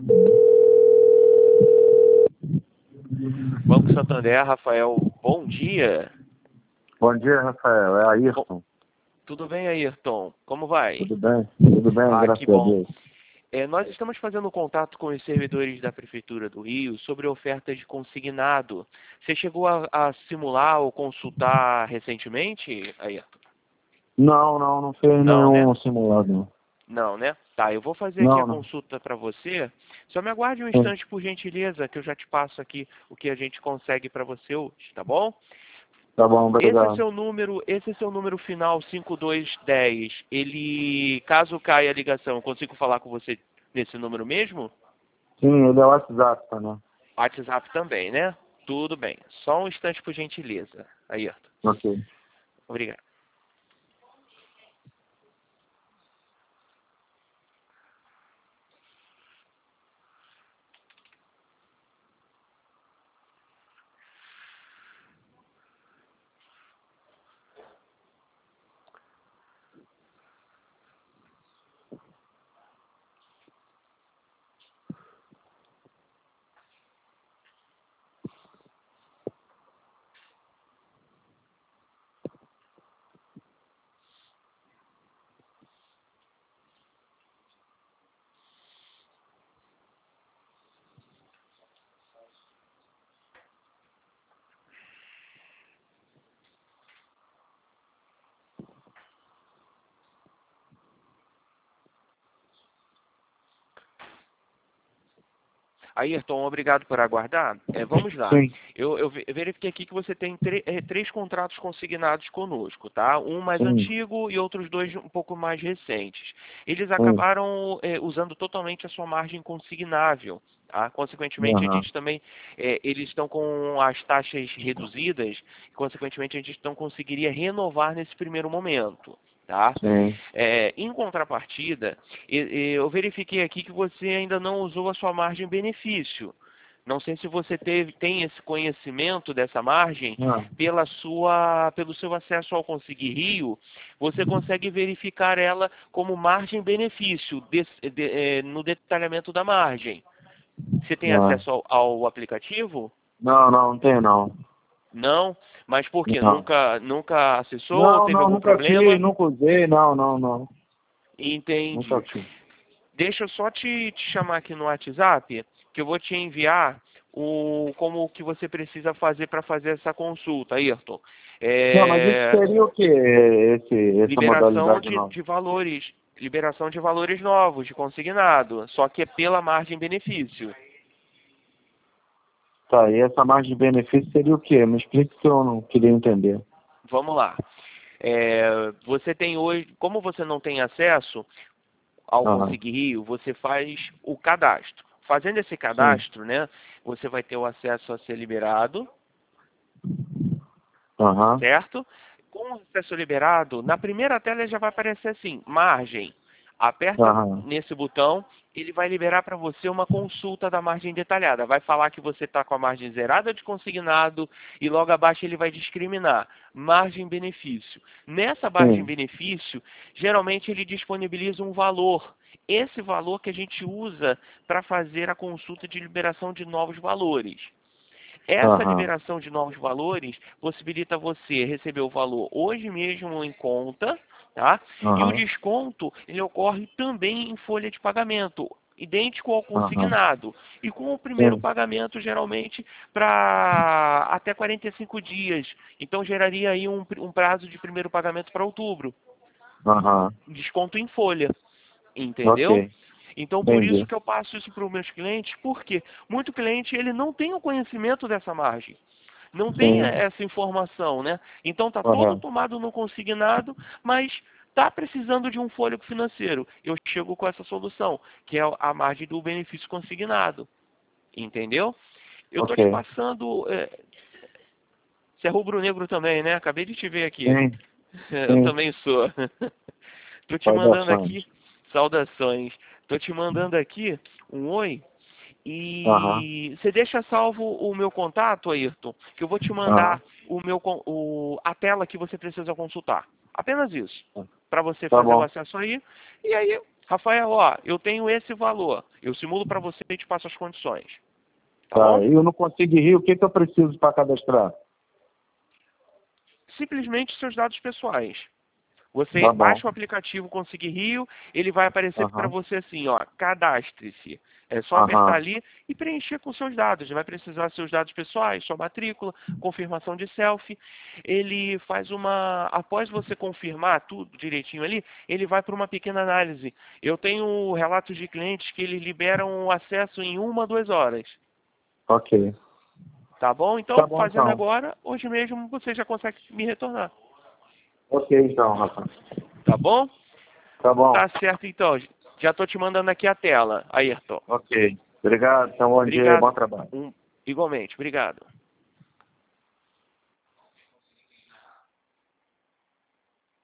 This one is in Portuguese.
Banco Santander, Rafael, bom dia. Bom dia, Rafael. É Ayrton. Tudo bem, Ayrton? Como vai? Tudo bem, graças Que a bom. Deus. Nós estamos fazendo contato com os servidores da Prefeitura do Rio sobre oferta de consignado. Você chegou a simular ou consultar recentemente, Ayrton? Não fez Não, né? nenhum simulado, não. Não, né? Tá, eu vou fazer aqui a Não. consulta para você. Só me aguarde um Sim. instante, por gentileza, que eu já te passo aqui o que a gente consegue para você hoje, tá bom? Tá bom, Esse é obrigado. seu número final 5210. Ele, caso caia a ligação, eu consigo falar com você nesse número mesmo? Sim, ele é o WhatsApp, tá, né? WhatsApp também, né? Tudo bem. Só um instante, por gentileza. Ayrton. Ok. Obrigado. Ayrton, obrigado por aguardar. Vamos lá. Sim, Eu verifiquei aqui que você tem três contratos consignados conosco, tá? Um mais sim, antigo e outros dois um pouco mais recentes. Eles sim. acabaram usando totalmente a sua margem consignável. Tá? Consequentemente, a Aham. gente também, eles estão com as taxas reduzidas, consequentemente, a gente não conseguiria renovar nesse primeiro momento. Tá? Sim. Em contrapartida, eu verifiquei aqui que você ainda não usou a sua margem benefício. Não sei se você tem esse conhecimento dessa margem Ah, pelo seu acesso ao Conseguir Rio, você consegue verificar ela como margem benefício no detalhamento da margem. Você tem ah. acesso ao aplicativo? Não tenho não. Não? Mas por quê? Não. Nunca acessou? Teve algum Nunca fiz, problema? nunca usei, não. Nunca Entendi. fiz. Deixa eu só te chamar aqui no WhatsApp, que eu vou te enviar como que você precisa fazer para fazer essa consulta, Ayrton. Não, mas isso seria o quê? Essa Liberação modalidade de, não? de valores, liberação de valores novos, de consignado, só que é pela margem benefício. Tá, e essa margem de benefício seria o quê? Me explica que eu não queria entender. Vamos lá. Você tem hoje, como você não tem acesso ao Aham. Conseguir Rio, você faz o cadastro. Fazendo esse Sim. cadastro, né, você vai ter o acesso a ser liberado, Aham. certo? Com o acesso liberado, na primeira tela já vai aparecer assim, margem. Aperta Aham. nesse botão, ele vai liberar para você uma consulta da margem detalhada. Vai falar que você está com a margem zerada de consignado e logo abaixo ele vai discriminar margem benefício. Nessa margem Sim. benefício, geralmente ele disponibiliza um valor. Esse valor que a gente usa para fazer a consulta de liberação de novos valores. Essa Aham. liberação de novos valores possibilita você receber o valor hoje mesmo em conta, tá? E o Aham. desconto, ele ocorre também em folha de pagamento, idêntico ao Aham. consignado. E com o primeiro Sim. pagamento, geralmente, para até 45 dias. Então, geraria aí um prazo de primeiro pagamento para outubro. Aham. Desconto em folha, Ok. entendeu? Então, por isso Entendi. que eu passo isso para os meus clientes, porque muito cliente ele não tem o conhecimento dessa margem, não tem Sim. essa informação, né? Então, está todo Aham. tomado no consignado, mas está precisando de um fôlego financeiro. Eu chego com essa solução, que é a margem do benefício consignado, entendeu? Eu estou Ok. te passando. Você é rubro-negro também, né? Acabei de te ver aqui. Sim. Eu Sim. também sou. Estou te mandando aqui Saudações. saudações. Estou te mandando aqui um oi. Aham. E você deixa salvo o meu contato, Ayrton, que eu vou te Aham. mandar a tela que você precisa consultar. Apenas isso. Para você Tá fazer o bom. acesso aí. E aí Rafael, ó, eu tenho esse valor. Eu simulo para você e te passo as condições. Tá Tá, bom? eu não consigo rir, o que que eu preciso para cadastrar? Simplesmente seus dados pessoais. Você Tá bom. baixa o aplicativo Conseguir Rio, ele vai aparecer para Aham, você assim, ó, cadastre-se. É só apertar aham, ali e preencher com seus dados. Vai precisar seus dados pessoais, sua matrícula, confirmação de selfie. Ele faz após você confirmar tudo direitinho ali, ele vai para uma pequena análise. Eu tenho relatos de clientes que eles liberam o acesso em 1, 2 horas. ok. Tá bom? Então, Tá bom fazendo então. agora, hoje mesmo você já consegue me retornar. Ok então, Rafa. Tá bom? Tá bom. Tá certo, então. Já estou te mandando aqui a tela, Ayrton. Ok. Obrigado, então bom dia e Obrigado. bom trabalho. Igualmente, obrigado.